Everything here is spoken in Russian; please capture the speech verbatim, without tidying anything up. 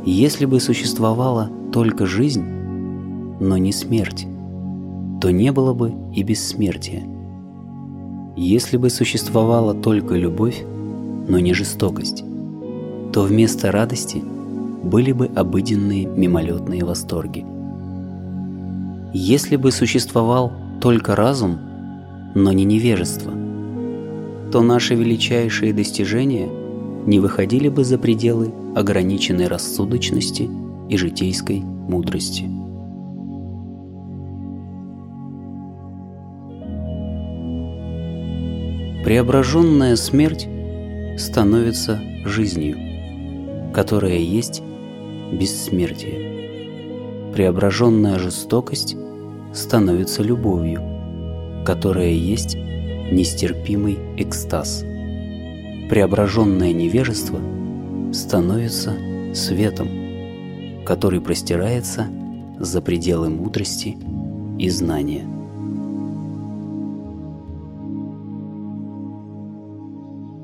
Если бы существовала только жизнь, но не смерть, то не было бы и бессмертия. Если бы существовала только любовь, но не жестокость, то вместо радости были бы обыденные мимолетные восторги. Если бы существовал только разум, но не невежество, то наши величайшие достижения не выходили бы за пределы ограниченной рассудочности и житейской мудрости. Преображенная смерть становится жизнью, которая есть бессмертие. Преображенная жестокость становится любовью, которая есть нестерпимый экстаз. Преображенное невежество становится светом, который простирается за пределы мудрости и знания.